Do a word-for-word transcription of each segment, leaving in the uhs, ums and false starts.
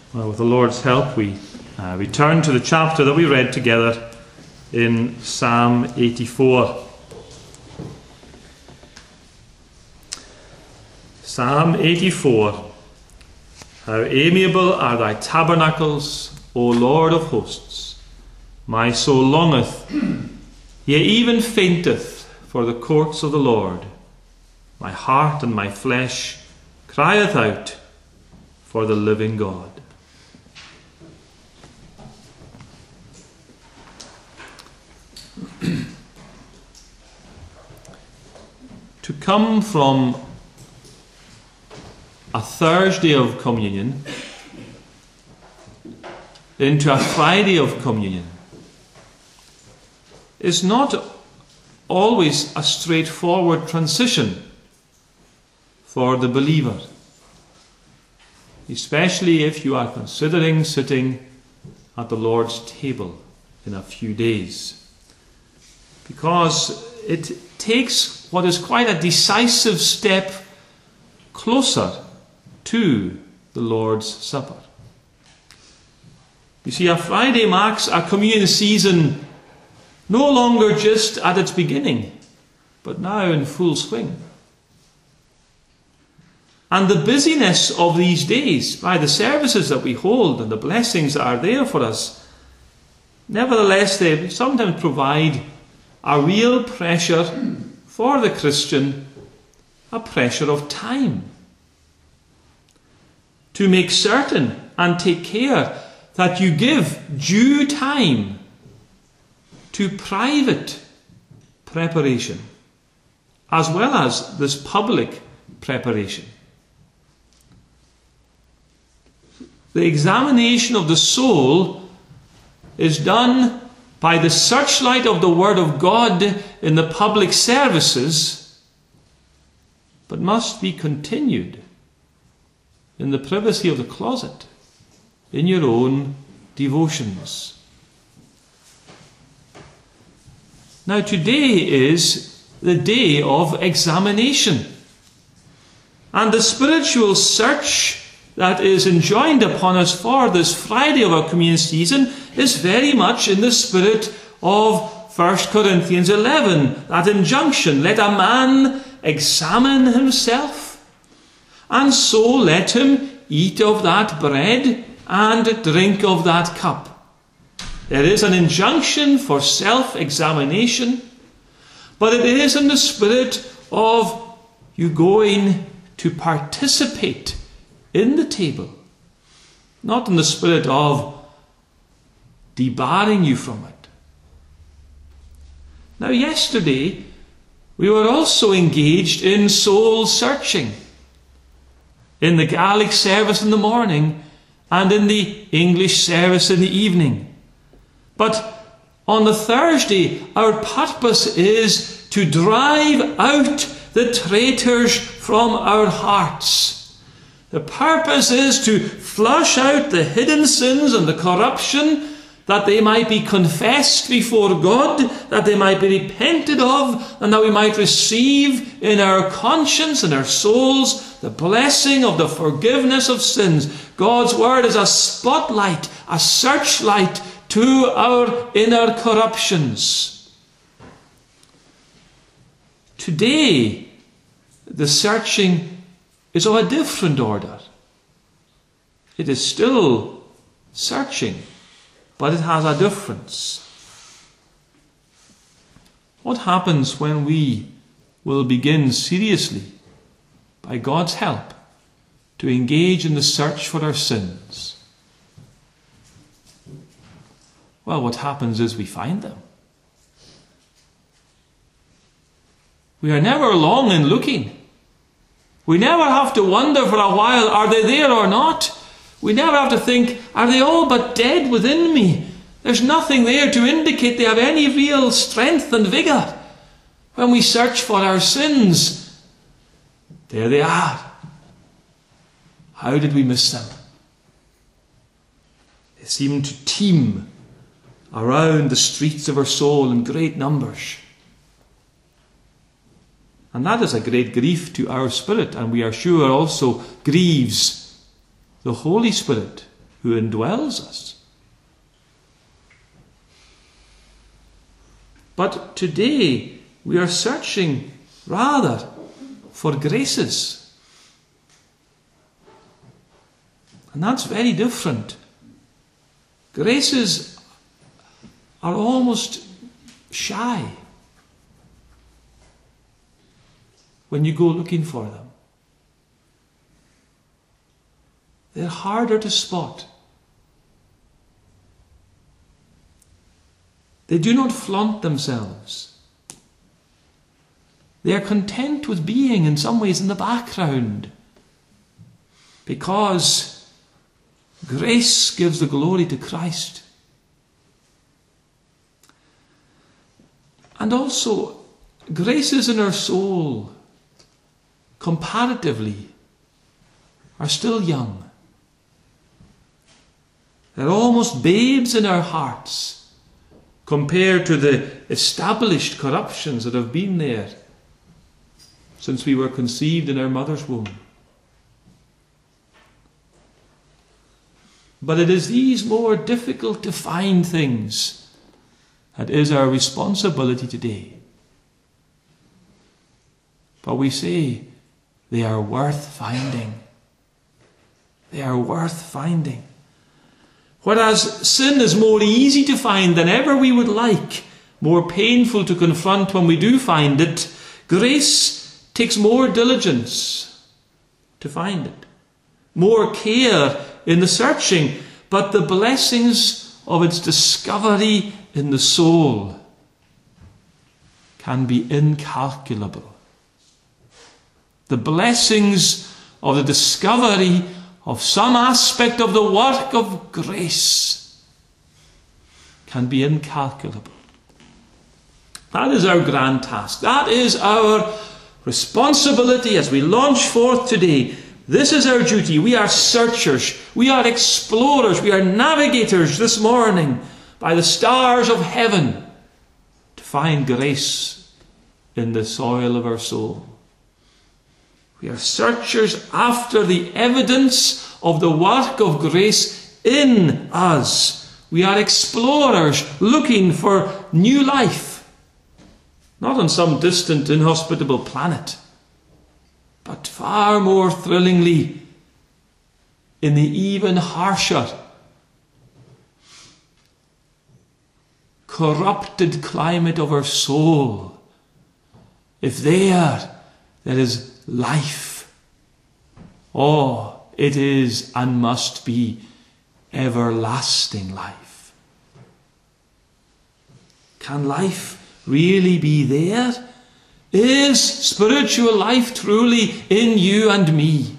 Well, with the Lord's help, we uh, return to the chapter that we read together in Psalm eighty-four. Psalm eighty-four. How amiable are thy tabernacles, O Lord of hosts! My soul longeth, yea, even fainteth, for the courts of the Lord. My heart and my flesh crieth out for the living God. To come from a Thursday of communion into a Friday of communion is not always a straightforward transition for the believer, especially if you are considering sitting at the Lord's table in a few days, because it takes what is quite a decisive step closer to the Lord's Supper. You see, a Friday marks a communion season no longer just at its beginning, but now in full swing. And the busyness of these days, by the services that we hold and the blessings that are there for us, nevertheless, they sometimes provide a real pressure for the Christian, a pressure of time, to make certain and take care that you give due time to private preparation as well as this public preparation. The examination of the soul is done by the searchlight of the Word of God in the public services, but must be continued in the privacy of the closet, in your own devotions. Now, today is the day of examination, and the spiritual search that is enjoined upon us for this Friday of our communion season is very much in the spirit of First Corinthians eleven, that injunction, let a man examine himself, and so let him eat of that bread and drink of that cup. There is an injunction for self-examination, but it is in the spirit of you going to participate in the table, not in the spirit of debarring you from it. Now, yesterday we were also engaged in soul searching in the Gaelic service in the morning and in the English service in the evening. But on the Thursday, our purpose is to drive out the traitors from our hearts. The purpose is to flush out the hidden sins and the corruption, that they might be confessed before God, that they might be repented of, and that we might receive in our conscience and our souls the blessing of the forgiveness of sins. God's Word is a spotlight, a searchlight to our inner corruptions. Today, the searching is of a different order. It is still searching, but it has a difference. What happens when we will begin seriously, by God's help, to engage in the search for our sins? Well, what happens is we find them. We are never long in looking. We never have to wonder for a while, are they there or not? We never have to think, are they all but dead within me? There's nothing there to indicate they have any real strength and vigour. When we search for our sins, there they are. How did we miss them? They seem to teem around the streets of our soul in great numbers. And that is a great grief to our spirit, and we are sure also grieves the Holy Spirit who indwells us. But today we are searching rather for graces. And that's very different. Graces are almost shy when you go looking for them. They're harder to spot. They do not flaunt themselves. They are content with being in some ways in the background, because grace gives the glory to Christ. And also, graces in our soul, comparatively, are still young. They're almost babes in our hearts compared to the established corruptions that have been there since we were conceived in our mother's womb. But it is these more difficult to find things that is our responsibility today. But we say they are worth finding. They are worth finding. Whereas sin is more easy to find than ever we would like, more painful to confront when we do find it, grace takes more diligence to find it, more care in the searching, but the blessings of its discovery in the soul can be incalculable. The blessings of the discovery of some aspect of the work of grace can be incalculable. That is our grand task. That is our responsibility as we launch forth today. This is our duty. We are searchers. We are explorers. We are navigators this morning by the stars of heaven to find grace in the soil of our soul. We are searchers after the evidence of the work of grace in us. We are explorers looking for new life, not on some distant, inhospitable planet, but far more thrillingly in the even harsher, corrupted climate of our soul. If there, there is life, oh, it is and must be everlasting life. Can life really be there? Is spiritual life truly in you and me?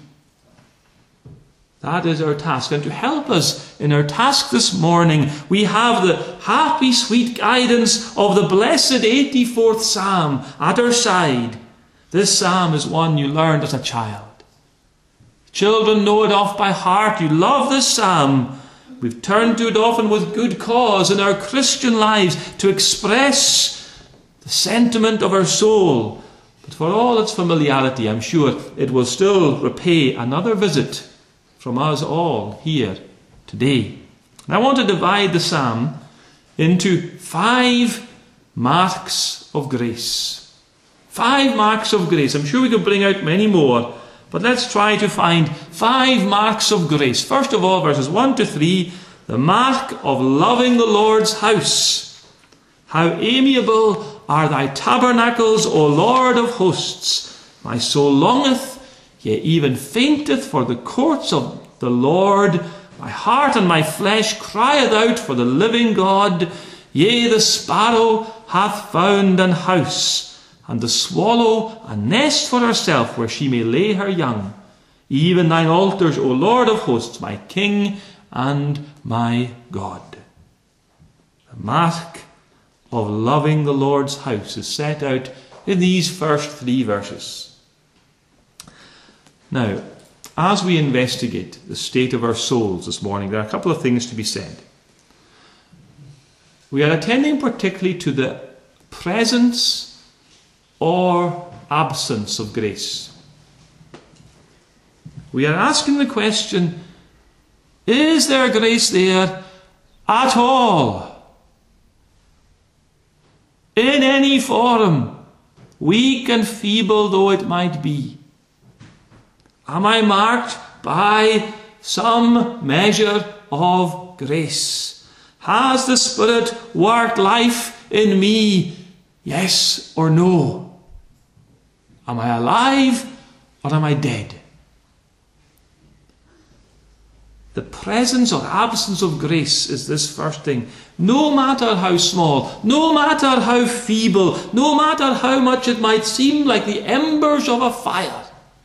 That is our task. And to help us in our task this morning, we have the happy, sweet guidance of the blessed eighty-fourth Psalm at our side. This psalm is one you learned as a child. Children know it off by heart. You love this psalm. We've turned to it often with good cause in our Christian lives to express the sentiment of our soul. But for all its familiarity, I'm sure it will still repay another visit from us all here today. And I want to divide the psalm into five marks of grace. Five marks of grace. I'm sure we could bring out many more, but let's try to find five marks of grace. First of all, verses one to three, the mark of loving the Lord's house. How amiable are thy tabernacles, O Lord of hosts. My soul longeth, yea, even fainteth for the courts of the Lord. My heart and my flesh crieth out for the living God. Yea, the sparrow hath found an house, and the swallow a nest for herself, where she may lay her young. Even thine altars, O Lord of hosts, my King and my God. The mark of loving the Lord's house is set out in these first three verses. Now, as we investigate the state of our souls this morning, there are a couple of things to be said. We are attending particularly to the presence or absence of grace. We are asking the question, Is there grace there at all? In any form, weak and feeble though it might be? Am I marked by some measure of grace? Has the Spirit worked life in me? Yes or no? Am I alive or am I dead? The presence or absence of grace is this first thing. No matter how small, no matter how feeble, no matter how much it might seem like the embers of a fire,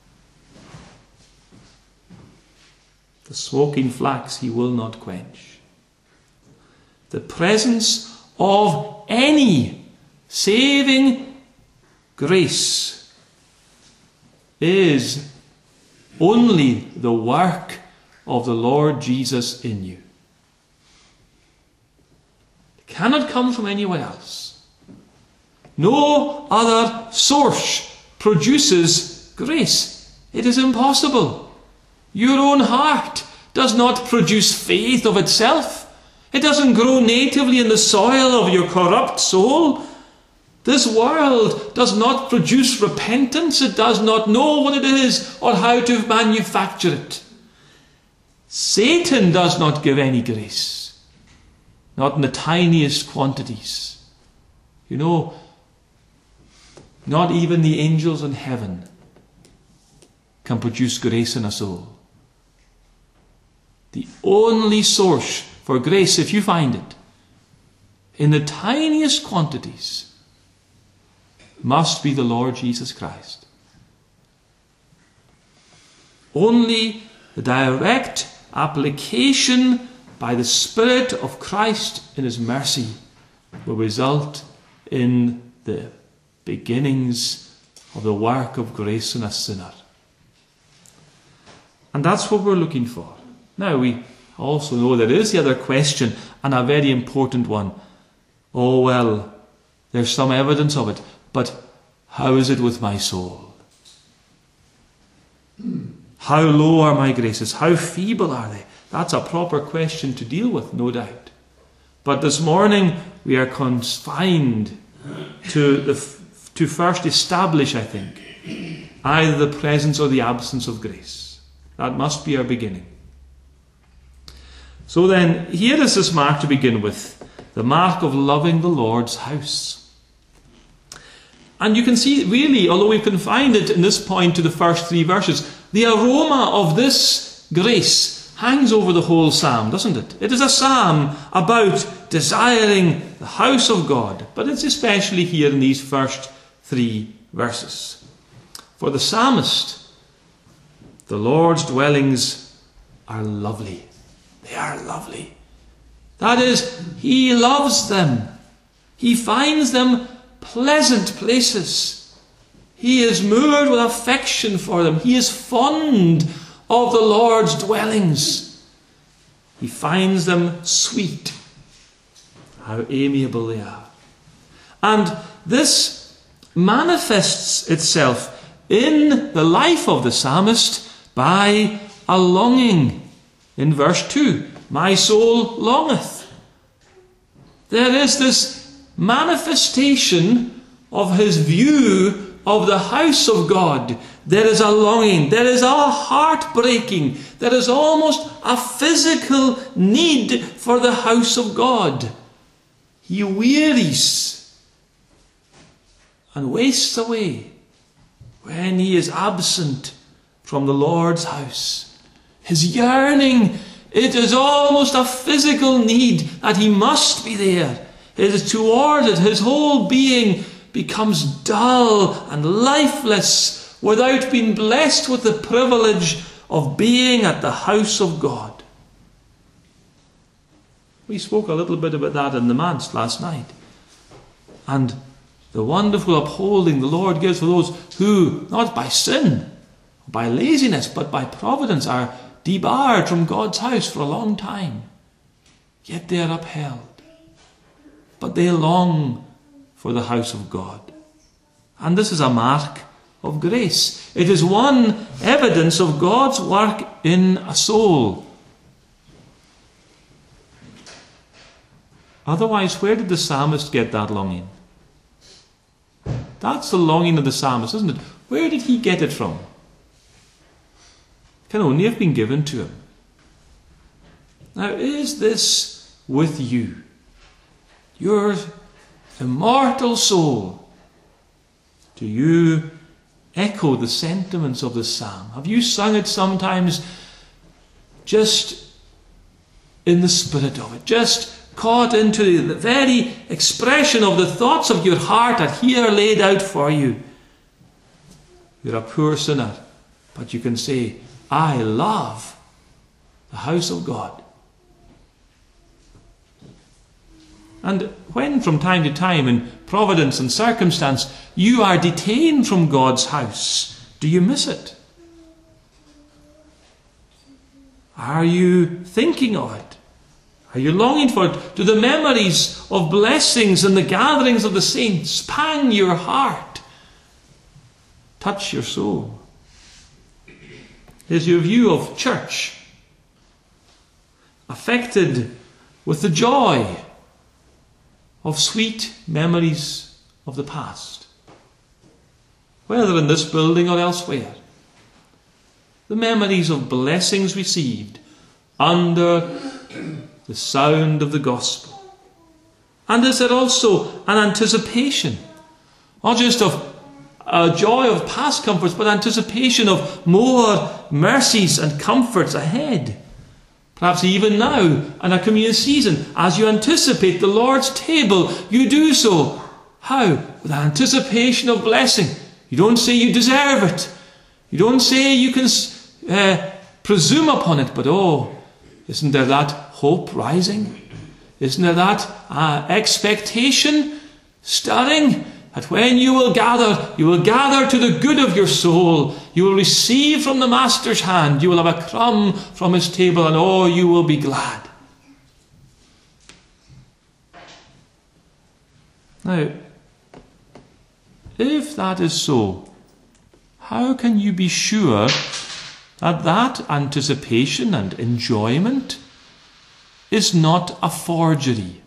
the smoking flax he will not quench. The presence of any saving grace is only the work of the Lord Jesus in you. It cannot come from anywhere else. No other source produces grace. It is impossible. Your own heart does not produce faith of itself. It doesn't grow natively in the soil of your corrupt soul. This world does not produce repentance. It does not know what it is or how to manufacture it. Satan does not give any grace, not in the tiniest quantities. You know, not even the angels in heaven can produce grace in a soul. The only source for grace, if you find it, in the tiniest quantities, must be the Lord Jesus Christ. Only the direct application by the Spirit of Christ in His mercy will result in the beginnings of the work of grace in a sinner. And that's what we're looking for. Now, we also know there is the other question, and a very important one. Oh, well, there's some evidence of it, but how is it with my soul? How low are my graces? How feeble are they? That's a proper question to deal with, no doubt. But this morning we are confined to, the, to first establish, I think, either the presence or the absence of grace. That must be our beginning. So then, here is this mark to begin with, the mark of loving the Lord's house. And you can see, really, although we've confined it in this point to the first three verses, the aroma of this grace hangs over the whole psalm, doesn't it? It is a psalm about desiring the house of God, but it's especially here in these first three verses. For the psalmist, the Lord's dwellings are lovely. They are lovely. That is, he loves them. He finds them pleasant places. He is moved with affection for them. He is fond of the Lord's dwellings. He finds them sweet. How amiable they are. And this manifests itself in the life of the psalmist by a longing. In verse two, my soul longeth. There is this manifestation of his view of the house of God. There is a longing, there is a heartbreaking, there is almost a physical need for the house of God. He wearies and wastes away when he is absent from the Lord's house. His yearning, it is almost a physical need that he must be there. It is toward it, his whole being becomes dull and lifeless without being blessed with the privilege of being at the house of God. We spoke a little bit about that in the manse last night. And the wonderful upholding the Lord gives for those who, not by sin, by laziness, but by providence, are debarred from God's house for a long time. Yet they are upheld. But they long for the house of God. And this is a mark of grace. It is one evidence of God's work in a soul. Otherwise, where did the psalmist get that longing? That's the longing of the psalmist, isn't it? Where did he get it from? It can only have been given to him. Now, is this with you? Your immortal soul. Do you echo the sentiments of the psalm? Have you sung it sometimes just in the spirit of it? Just caught into the very expression of the thoughts of your heart that here laid out for you. You're a poor sinner, but you can say, I love the house of God. And when from time to time in providence and circumstance you are detained from God's house, do you miss it? Are you thinking of it? Are you longing for it? Do the memories of blessings and the gatherings of the saints pang your heart, touch your soul? Is your view of church affected with the joy of sweet memories of the past, whether in this building or elsewhere? The memories of blessings received under the sound of the gospel. And is there also an anticipation, not just of a joy of past comforts, but anticipation of more mercies and comforts ahead? Perhaps even now, in a communion season, as you anticipate the Lord's table, you do so. How? With anticipation of blessing. You don't say you deserve it. You don't say you can uh, presume upon it, but oh, isn't there that hope rising? Isn't there that uh, expectation stirring? That when you will gather, you will gather to the good of your soul. You will receive from the Master's hand. You will have a crumb from his table, and oh, you will be glad. Now, if that is so, how can you be sure that that anticipation and enjoyment is not a forgery?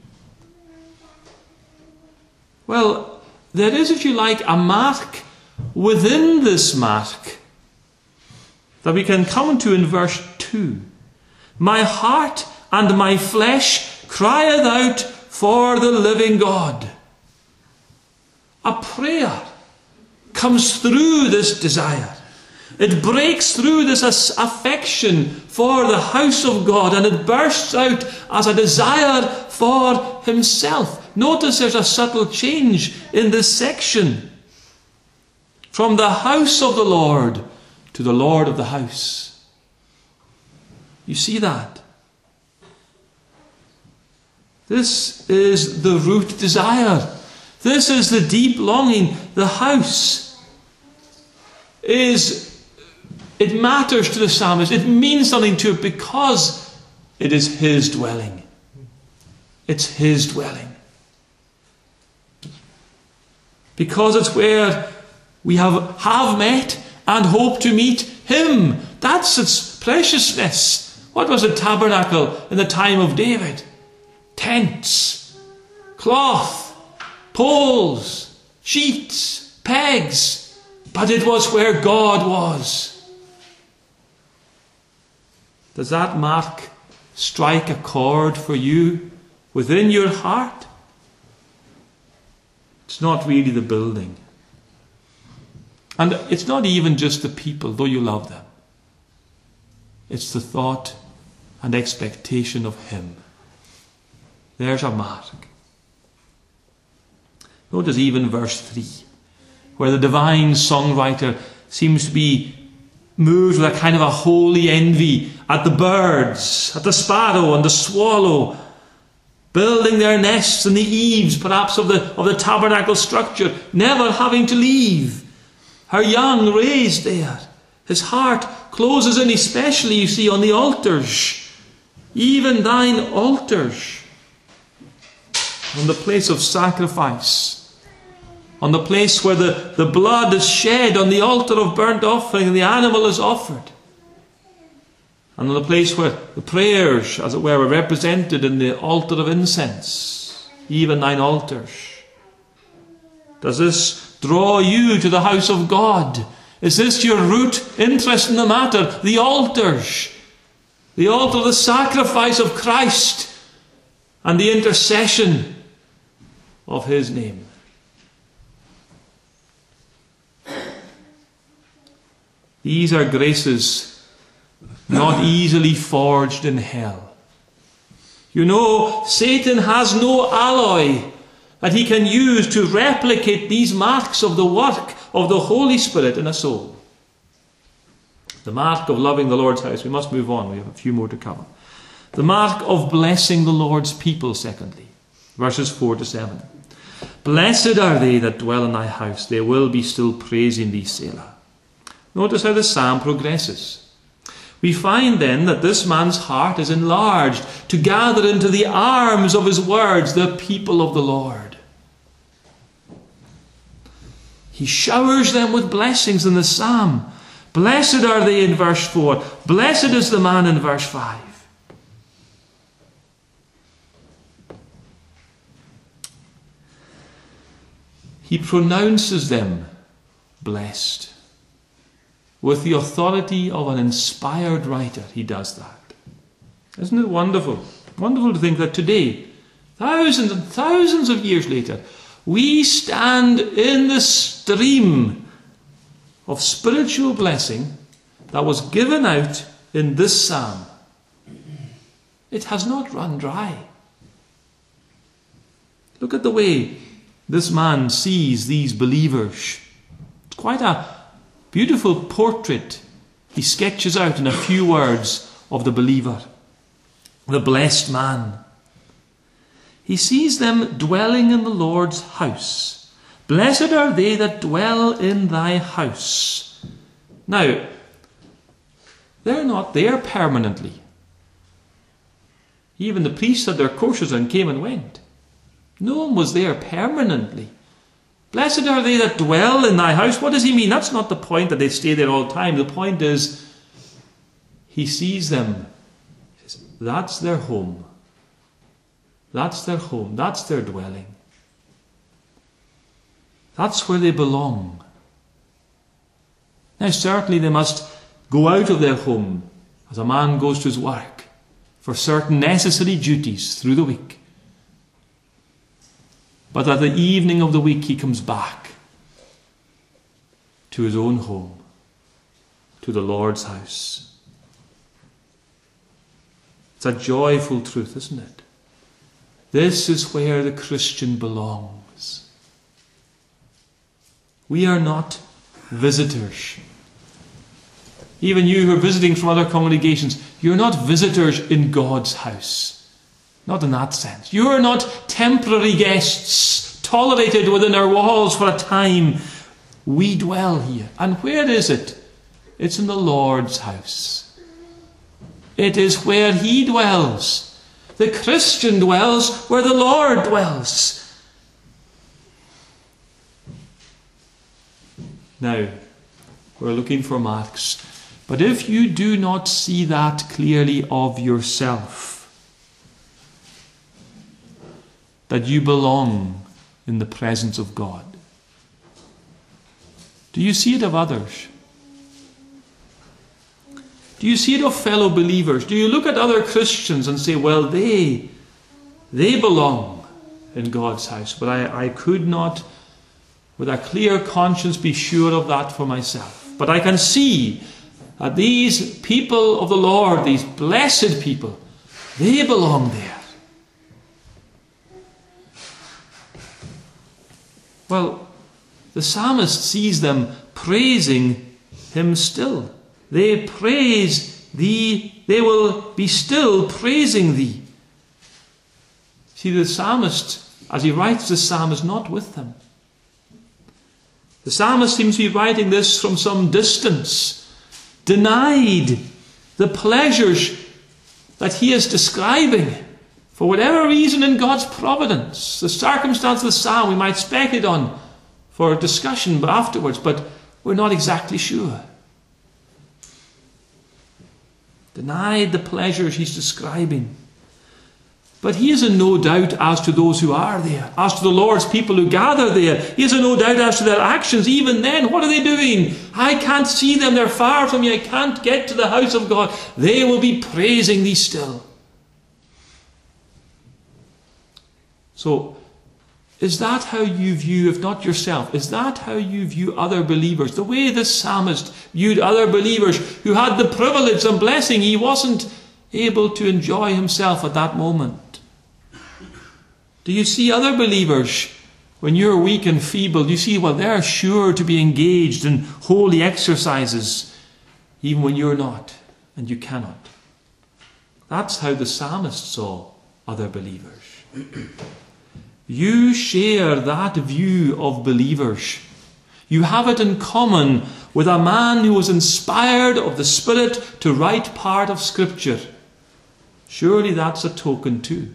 Well, there is, if you like, a mark within this mark that we can come to in verse two. My heart and my flesh crieth out for the living God. A prayer comes through this desire. It breaks through this affection for the house of God, and it bursts out as a desire for himself. Notice there's a subtle change in this section. From the house of the Lord to the Lord of the house. You see that? This is the root desire. This is the deep longing. The house is, it matters to the psalmist. It means something to it because it is his dwelling. It's his dwelling. Because it's where we have, have met and hope to meet him. That's its preciousness. What was a tabernacle in the time of David? Tents, cloth, poles, sheets, pegs. But it was where God was. Does that mark strike a chord for you within your heart? It's not really the building. And it's not even just the people, though you love them. It's the thought and expectation of him. There's a mark. Notice even verse three, where the divine songwriter seems to be moved with a kind of a holy envy at the birds, at the sparrow and the swallow, building their nests in the eaves, perhaps, of the, of the tabernacle structure, never having to leave. Her young raised there. His heart closes in, especially, you see, on the altars. Even thine altars. On the place of sacrifice. On the place where the, the blood is shed on the altar of burnt offering and the animal is offered. And on the place where the prayers, as it were, are represented in the altar of incense. even thine altars? Does this draw you to the house of God? Is this your root interest in the matter? The altars. The altar, the sacrifice of Christ, and the intercession of his name. These are graces not easily forged in hell. You know, Satan has no alloy that he can use to replicate these marks of the work of the Holy Spirit in a soul. The mark of loving the Lord's house. We must move on. We have a few more to cover. The mark of blessing the Lord's people, secondly. Verses four to seven. Blessed are they that dwell in thy house. They will be still praising thee, Selah. Notice how the psalm progresses. We find then that this man's heart is enlarged to gather into the arms of his words the people of the Lord. He showers them with blessings in the psalm. Blessed are they in verse four. Blessed is the man in verse five. He pronounces them blessed. With the authority of an inspired writer, he does that. Isn't it wonderful? Wonderful to think that today, thousands and thousands of years later, we stand in the stream of spiritual blessing that was given out in this psalm. It has not run dry. Look at the way this man sees these believers. It's quite a beautiful portrait he sketches out in a few words of the believer, the blessed man. He sees them dwelling in the Lord's house. Blessed are they that dwell in thy house. Now, they're not there permanently. Even the priests had their courses and came and went. No one was there permanently. Blessed are they that dwell in thy house. What does he mean? That's not the point that they stay there all the time. The point is, he sees them. He says, that's their home. That's their home. That's their dwelling. That's where they belong. Now, certainly they must go out of their home as a man goes to his work for certain necessary duties through the week. But at the evening of the week he comes back to his own home, to the Lord's house. It's a joyful truth, isn't it? This is where the Christian belongs. We are not visitors. Even you who are visiting from other congregations, you're not visitors in God's house. Not in that sense. You are not temporary guests, tolerated within our walls for a time. We dwell here. And where is it? It's in the Lord's house. It is where He dwells. The Christian dwells where the Lord dwells. Now, we're looking for marks. But if you do not see that clearly of yourself, that you belong in the presence of God, do you see it of others? Do you see it of fellow believers? Do you look at other Christians and say, well, they, they belong in God's house, but I, I could not, with a clear conscience, be sure of that for myself. But I can see that these people of the Lord, these blessed people, they belong there. Well, the psalmist sees them praising him still. They praise thee, they will be still praising thee. See, the psalmist, as he writes this psalm, is not with them. The psalmist seems to be writing this from some distance, denied the pleasures that he is describing. For whatever reason in God's providence, the circumstance of the psalm we might speculate on for discussion afterwards, but we're not exactly sure. Denied the pleasures he's describing. But he is in no doubt as to those who are there, as to the Lord's people who gather there. He is in no doubt as to their actions. Even then, what are they doing? I can't see them. They're far from me. I can't get to the house of God. They will be praising thee still. So, is that how you view, if not yourself, is that how you view other believers? The way the psalmist viewed other believers who had the privilege and blessing he wasn't able to enjoy himself at that moment. Do you see other believers, when you're weak and feeble, you see, well, they're sure to be engaged in holy exercises, even when you're not and you cannot. That's how the psalmist saw other believers. You share that view of believers. You have it in common with a man who was inspired of the Spirit to write part of Scripture. Surely that's a token too.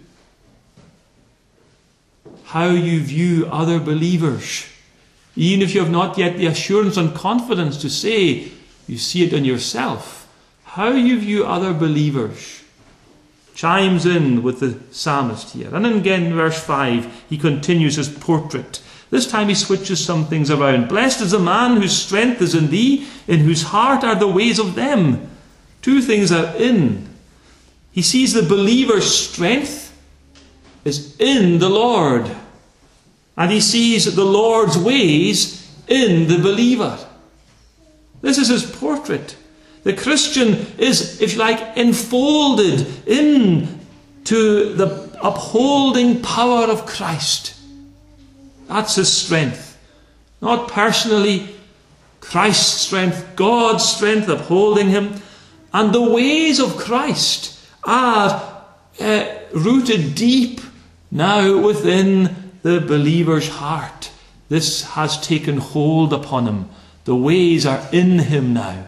How you view other believers, even if you have not yet the assurance and confidence to say you see it in yourself. How you view other believers chimes in with the psalmist here. And then again in verse five, he continues his portrait. This time he switches some things around. Blessed is the man whose strength is in thee, in whose heart are the ways of them. Two things are in. He sees the believer's strength is in the Lord. And he sees the Lord's ways in the believer. This is his portrait. The Christian is, if you like, enfolded into the upholding power of Christ. That's his strength. Not personally, Christ's strength, God's strength upholding him. And the ways of Christ are uh, rooted deep now within the believer's heart. This has taken hold upon him. The ways are in him now.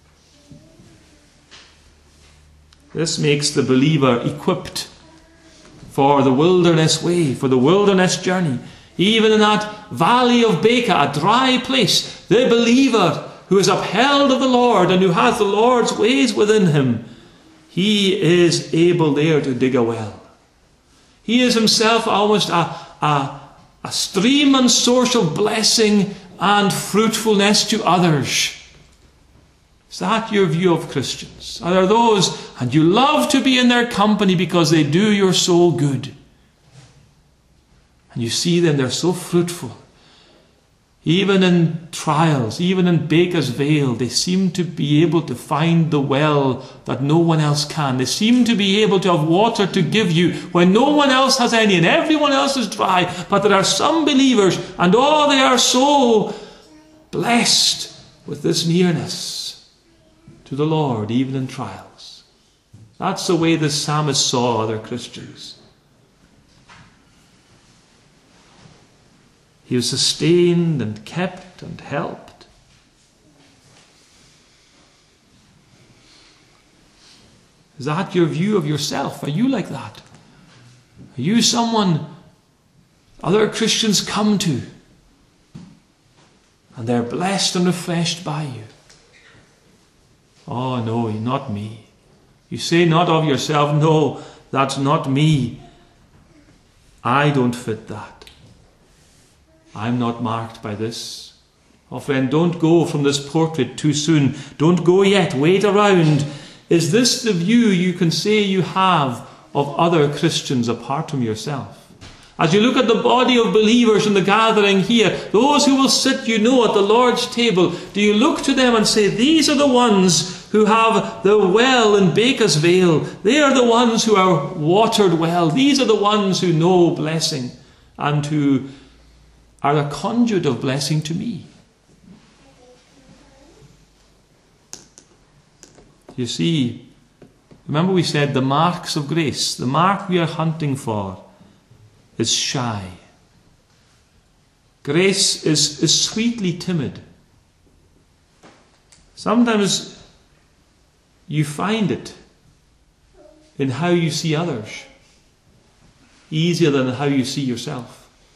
This makes the believer equipped for the wilderness way, for the wilderness journey. Even in that valley of Baca, a dry place, the believer who is upheld of the Lord and who has the Lord's ways within him, he is able there to dig a well. He is himself almost a, a, a stream and source of blessing and fruitfulness to others. Is that your view of Christians? Are there those, and you love to be in their company because they do your soul good? And you see them, they're so fruitful. Even in trials, even in Baker's Vale, they seem to be able to find the well that no one else can. They seem to be able to have water to give you when no one else has any and everyone else is dry. But there are some believers, and oh, they are so blessed with this nearness to the Lord, even in trials. That's the way the psalmist saw other Christians. He was sustained and kept and helped. Is that your view of yourself? Are you like that? Are you someone other Christians come to and they're blessed and refreshed by you? Oh no, not me. You say not of yourself, no, that's not me. I don't fit that. I'm not marked by this. Oh friend, don't go from this portrait too soon. Don't go yet. Wait around. Is this the view you can say you have of other Christians apart from yourself? As you look at the body of believers in the gathering here, those who will sit, you know, at the Lord's table, do you look to them and say, these are the ones who have the well in Baker's Vale. They are the ones who are watered well. These are the ones who know blessing and who are a conduit of blessing to me. You see, remember we said the marks of grace, the mark we are hunting for is shy. Grace is, is sweetly timid. Sometimes you find it in how you see others, easier than how you see yourself.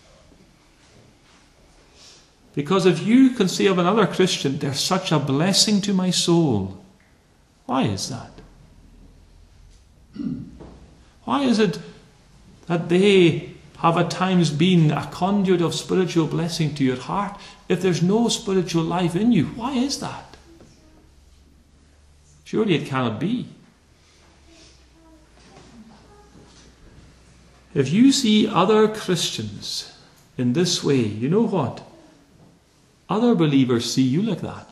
Because if you can say of another Christian, they're such a blessing to my soul, why is that? Why is it that they have at times been a conduit of spiritual blessing to your heart, if there's no spiritual life in you? Why is that? Surely it cannot be. If you see other Christians in this way, you know what? Other believers see you like that.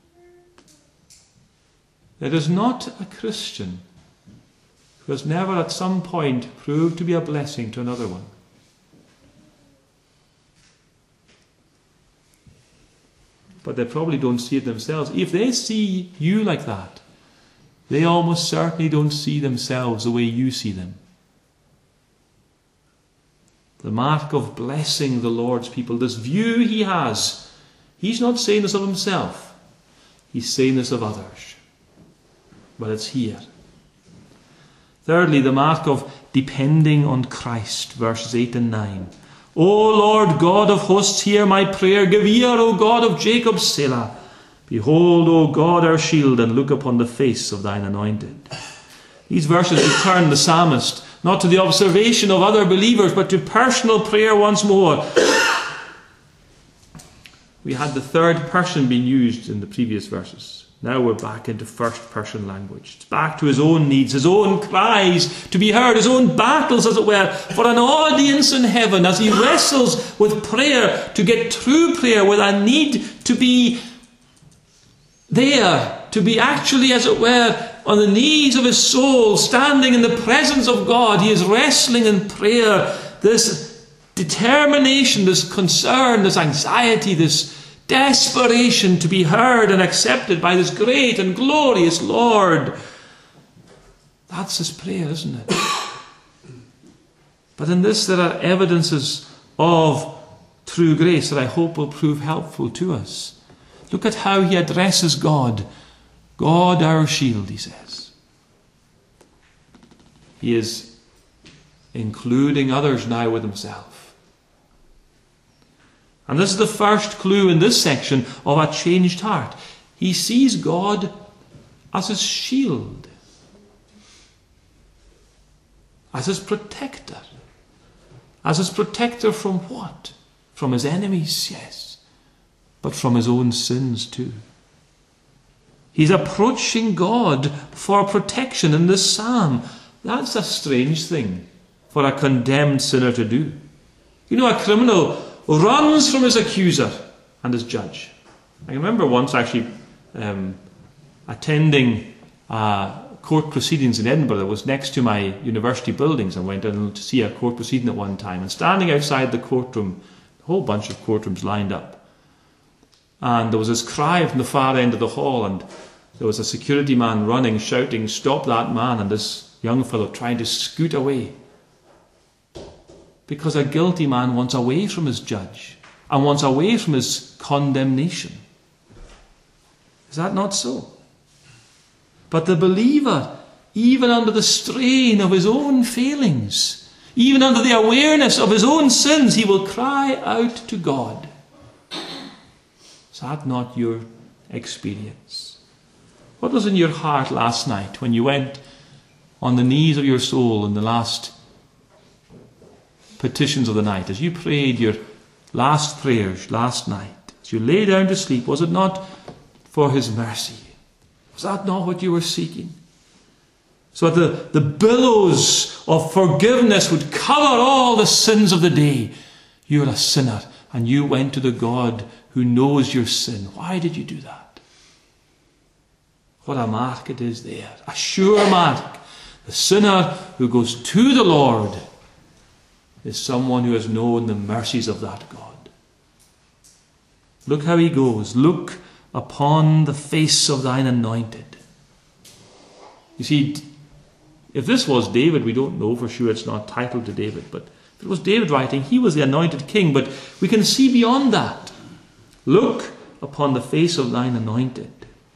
There is not a Christian who has never at some point proved to be a blessing to another one. But they probably don't see it themselves. If they see you like that, they almost certainly don't see themselves the way you see them. The mark of blessing the Lord's people, this view he has, he's not saying this of himself, he's saying this of others. But it's here. Thirdly, the mark of depending on Christ, verses eight and nine. O Lord God of hosts, hear my prayer. Give ear, O God of Jacob, Selah. Behold, O God, our shield, and look upon the face of thine anointed. These verses return the psalmist not to the observation of other believers, but to personal prayer once more. We had the third person being used in the previous verses. Now we're back into first person language. It's back to his own needs, his own cries to be heard, his own battles, as it were, for an audience in heaven as he wrestles with prayer to get true prayer, with a need to be there, to be actually, as it were, on the knees of his soul, standing in the presence of God. He is wrestling in prayer. This determination, this concern, this anxiety, this desperation to be heard and accepted by this great and glorious Lord. That's his prayer, isn't it? But in this there are evidences of true grace that I hope will prove helpful to us. Look at how he addresses God. God our shield, he says. He is including others now with himself. And this is the first clue in this section of a changed heart. He sees God as his shield, as his protector. As his protector from what? From his enemies, yes, but from his own sins too. He's approaching God for protection in this psalm. That's a strange thing for a condemned sinner to do. You know, a criminal runs from his accuser and his judge. I remember once actually um, attending uh, court proceedings in Edinburgh that was next to my university buildings. I went in to see a court proceeding at one time, and standing outside the courtroom, a whole bunch of courtrooms lined up. And there was this cry from the far end of the hall, and there was a security man running, shouting, "Stop that man," and this young fellow trying to scoot away. Because a guilty man wants away from his judge and wants away from his condemnation. Is that not so? But the believer, even under the strain of his own failings, even under the awareness of his own sins, he will cry out to God. Is that not your experience? What was in your heart last night when you went on the knees of your soul in the last petitions of the night, as you prayed your last prayers last night, as you lay down to sleep? Was it not for his mercy? Was that not what you were seeking? So that the, the billows of forgiveness would cover all the sins of the day. You're a sinner, and you went to the God who knows your sin. Why did you do that? What a mark it is there, a sure mark. The sinner who goes to the Lord is someone who has known the mercies of that God. Look how he goes. Look upon the face of thine anointed. You see, if this was David, we don't know for sure, it's not titled to David, but if it was David writing, he was the anointed king, but we can see beyond that. Look upon the face of thine anointed,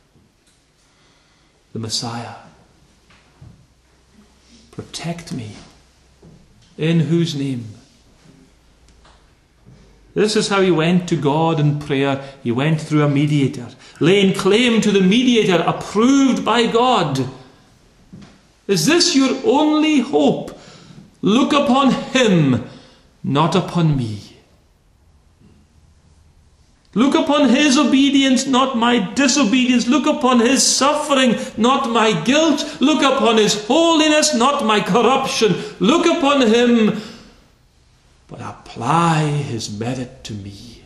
the Messiah. Protect me. In whose name? This is how he went to God in prayer. He went through a mediator, laying claim to the mediator approved by God. Is this your only hope? Look upon him, not upon me. Look upon his obedience, not my disobedience. Look upon his suffering, not my guilt. Look upon his holiness, not my corruption. Look upon him, but apply his merit to me.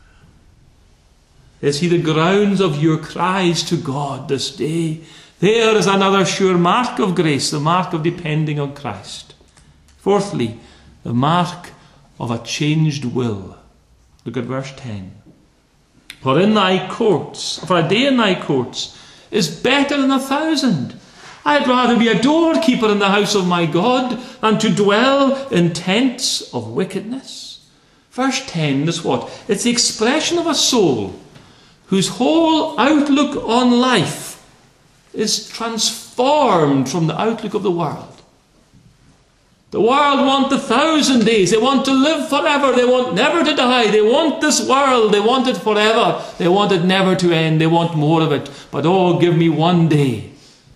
Is he the grounds of your cries to God this day? There is another sure mark of grace, the mark of depending on Christ. Fourthly, the mark of a changed will. Look at verse ten. For in thy courts, for a day in thy courts is better than a thousand. I'd rather be a doorkeeper in the house of my God than to dwell in tents of wickedness. Verse ten is what? It's the expression of a soul whose whole outlook on life is transformed from the outlook of the world. The world want a thousand days. They want to live forever. They want never to die. They want this world. They want it forever. They want it never to end. They want more of it. But oh, give me one day.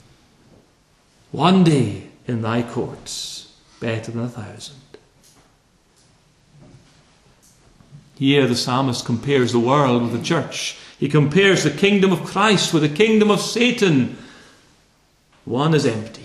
One day in thy courts, better than a thousand. Here the psalmist compares the world with the church. He compares the kingdom of Christ with the kingdom of Satan. One is empty.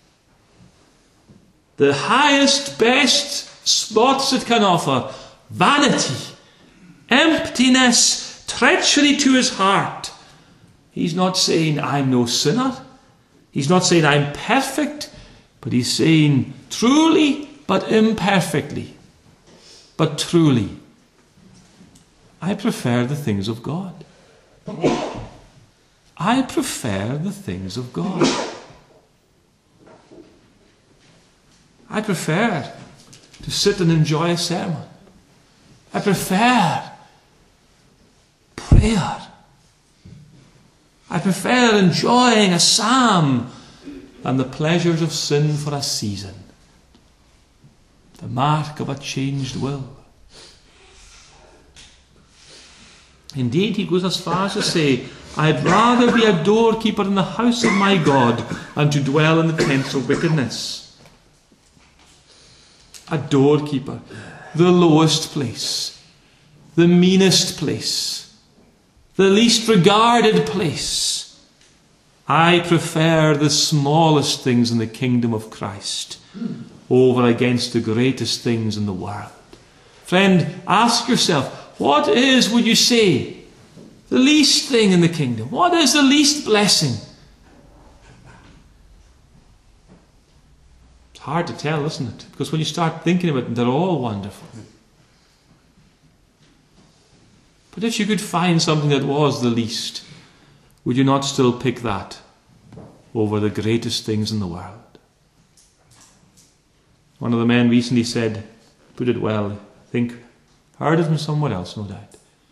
The highest, best spots it can offer: vanity, emptiness, treachery to his heart. He's not saying, I'm no sinner. He's not saying, I'm perfect. But he's saying, truly, but imperfectly, but truly, I prefer the things of God. I prefer the things of God. I prefer to sit and enjoy a sermon. I prefer prayer. I prefer enjoying a psalm than the pleasures of sin for a season. The mark of a changed will. Indeed, he goes as far as to say, I'd rather be a doorkeeper in the house of my God than to dwell in the tents of wickedness. A doorkeeper, the lowest place, the meanest place, the least regarded place. I prefer the smallest things in the kingdom of Christ over against the greatest things in the world. Friend, ask yourself, what is, would you say, the least thing in the kingdom? What is the least blessing? It's hard to tell, isn't it? Because when you start thinking about them, they're all wonderful. But if you could find something that was the least, would you not still pick that over the greatest things in the world? One of the men recently said, put it well, I think, heard it from somewhere else, no doubt.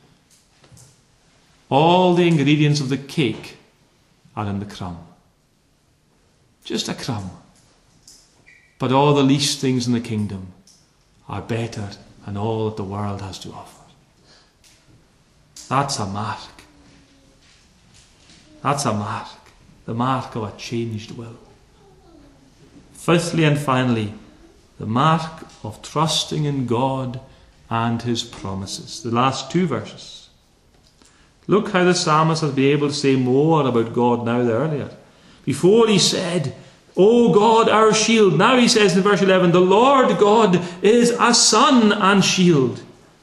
All the ingredients of the cake are in the crumb. Just a crumb. But all the least things in the kingdom are better than all that the world has to offer. That's a mark. That's a mark. The mark of a changed will. Fifthly and finally, the mark of trusting in God and his promises. The last two verses. Look how the psalmist has been able to say more about God now than earlier. Before he said, O God, our shield. Now he says in verse eleven, the Lord God is a sun and shield.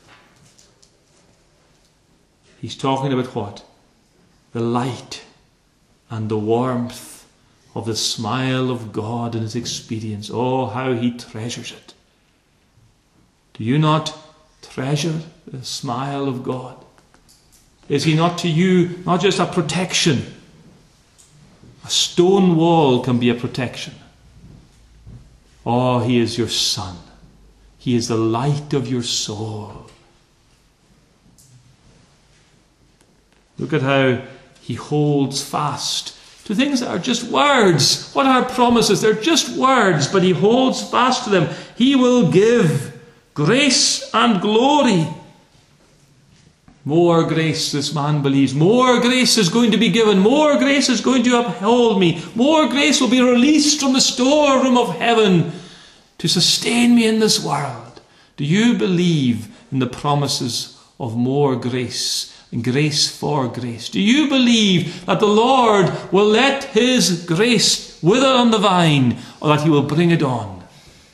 He's talking about what? The light and the warmth of the smile of God in his experience. Oh, how he treasures it. Do you not treasure the smile of God? Is he not to you not just a protection? A stone wall can be a protection. Oh, he is your sun. He is the light of your soul. Look at how he holds fast to things that are just words. What are promises? They're just words, but he holds fast to them. He will give grace and glory. More grace, this man believes. More grace is going to be given. More grace is going to uphold me. More grace will be released from the storeroom of heaven to sustain me in this world? Do you believe in the promises of more grace and grace for grace? Do you believe that the Lord will let his grace wither on the vine, or that he will bring it on?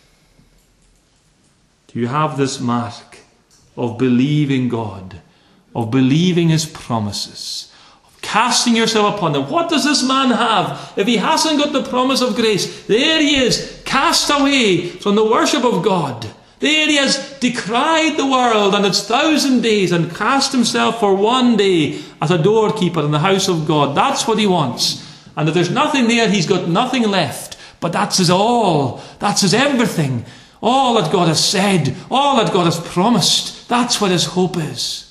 Do you have this mark of believing God, of believing his promises, of casting yourself upon them? What does this man have if he hasn't got the promise of grace? There he is, cast away from the worship of God. There he has decried the world and its thousand days and cast himself for one day as a doorkeeper in the house of God. That's what he wants. And if there's nothing there, he's got nothing left. But that's his all. That's his everything. All that God has said, all that God has promised. That's what his hope is.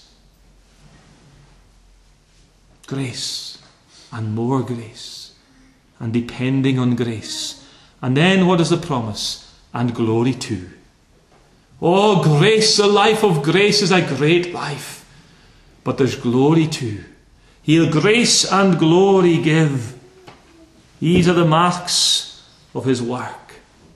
Grace and more grace and depending on grace. And then what is the promise? And glory too. Oh, grace, the life of grace is a great life. But there's glory too. He'll grace and glory give. These are the marks of his work.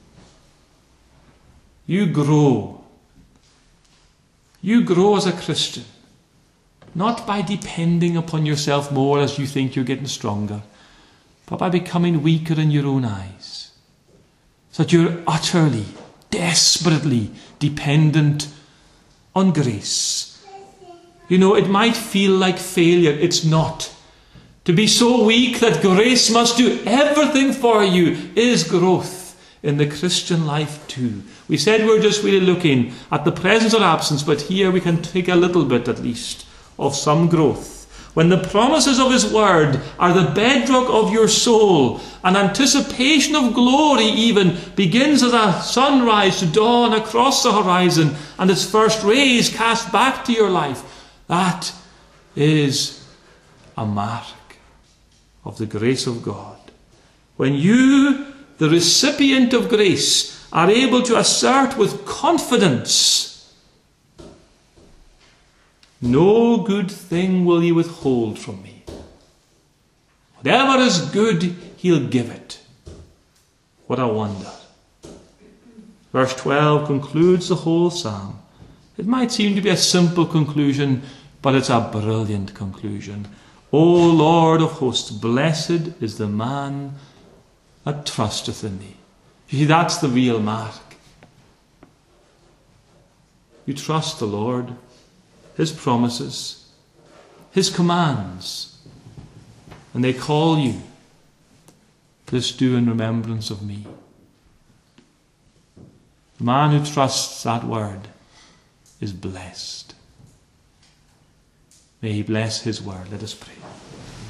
You grow. You grow as a Christian. Not by depending upon yourself more as you think you're getting stronger, but by becoming weaker in your own eyes. So that you're utterly, desperately dependent on grace. You know, it might feel like failure. It's not. To be so weak that grace must do everything for you is growth in the Christian life too. We said we're just really looking at the presence or absence, but here we can take a little bit at least of some growth. When the promises of his word are the bedrock of your soul, and anticipation of glory even begins as a sunrise to dawn across the horizon and its first rays cast back to your life, that is a mark of the grace of God. When you, the recipient of grace, are able to assert with confidence, no good thing will he withhold from me. Whatever is good, he'll give it. What a wonder. Verse twelve concludes the whole psalm. It might seem to be a simple conclusion, but it's a brilliant conclusion. O Lord of hosts, blessed is the man that trusteth in thee. You see, that's the real mark. You trust the Lord, his promises, his commands, and they call you, this do in remembrance of me. The man who trusts that word is blessed. May he bless his word. Let us pray.